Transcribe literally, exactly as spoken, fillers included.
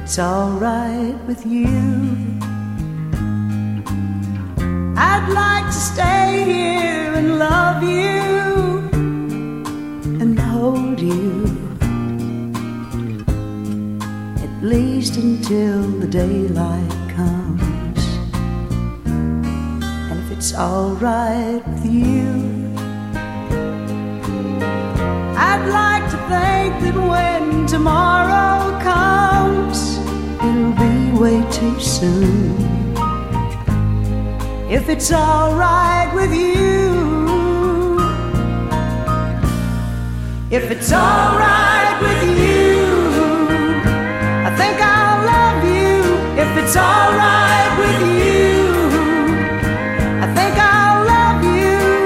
it's alright with you, I'd like to stay here and love you and hold you, at least until the daylight comes. And if it's alright with you, I'd like to think that when tomorrow comes, it'll be way too soon. If it's alright with you, if it's alright